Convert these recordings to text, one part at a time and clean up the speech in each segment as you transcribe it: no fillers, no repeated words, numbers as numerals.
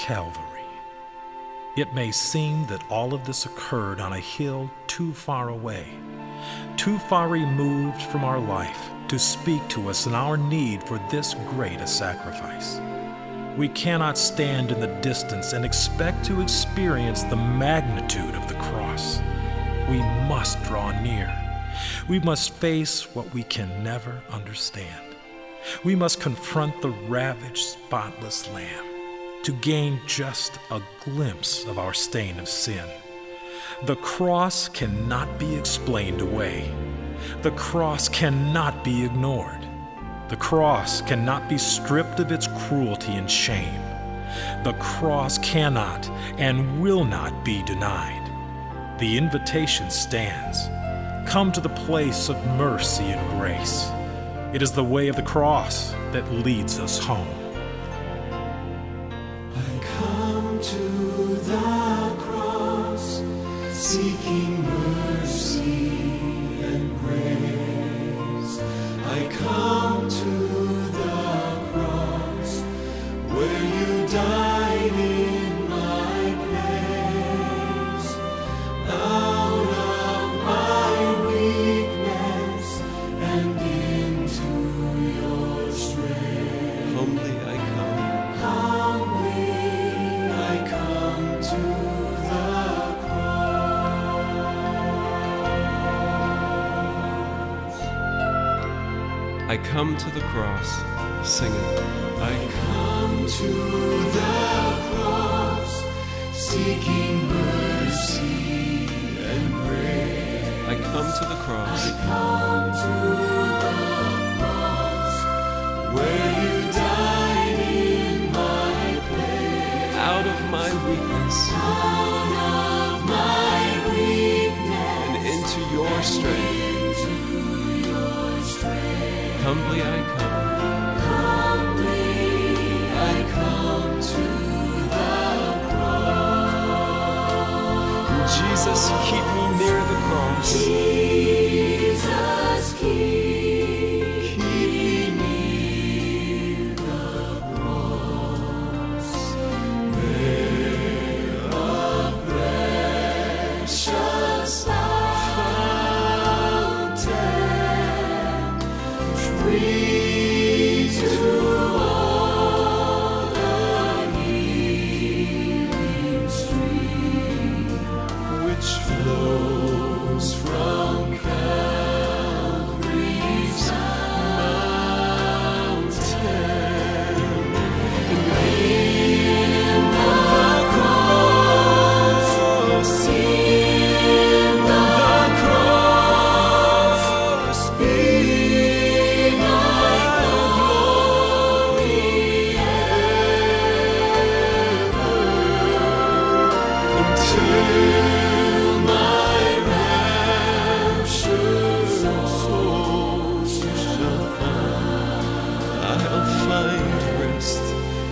Calvary. It may seem that all of this occurred on a hill too far away, too far removed from our life to speak to us in our need for this great a sacrifice. We cannot stand in the distance and expect to experience the magnitude of the cross. We must draw near. We must face what we can never understand. We must confront the ravaged, spotless Lamb to gain just a glimpse of our stain of sin. The cross cannot be explained away. The cross cannot be ignored. The cross cannot be stripped of its cruelty and shame. The cross cannot and will not be denied. The invitation stands. Come to the place of mercy and grace. It is the way of the cross that leads us home. I come to the cross, seeking mercy and grace. I come to the cross, where you died in my place. Out of my weakness and into your strength. Humbly I come. I come to the cross, singing. I come to the cross, seeking mercy and grace. I come to the cross. I come to the cross, where you died in my place. Out of my weakness. Out of my weakness. And into your strength. Humbly I come. Humbly I come to the cross. Jesus, keep me near the cross. Jesus, keep me near the cross. There a precious free to all the healing stream, which flows from Calvary's mountain. In the cross, in the cross, be my glory ever, until my raptured soul shall find. I'll find rest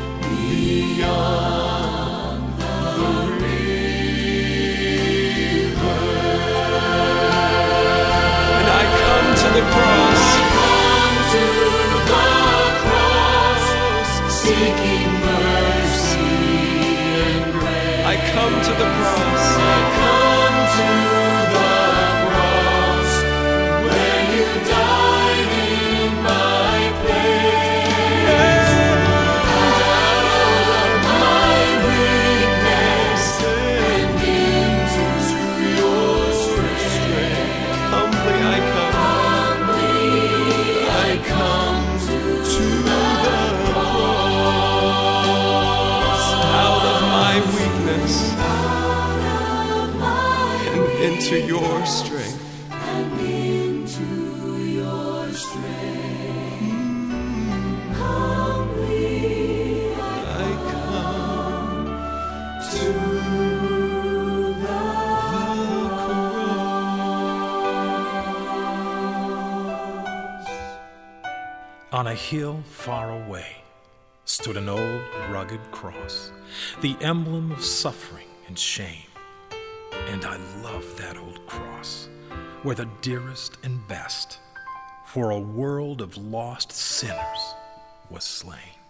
beyond the river. And I come to the cross. Seeking mercy and grace. I come to the cross. I come to the cross, where you died in my place. Out of my weakness and into your strength. Humbly I come. Humbly I come to the into your strength. And into your strength. Humbly I come to the cross. On a hill far away stood an old rugged cross, the emblem of suffering and shame. And I love that old cross, where the dearest and best for a world of lost sinners was slain.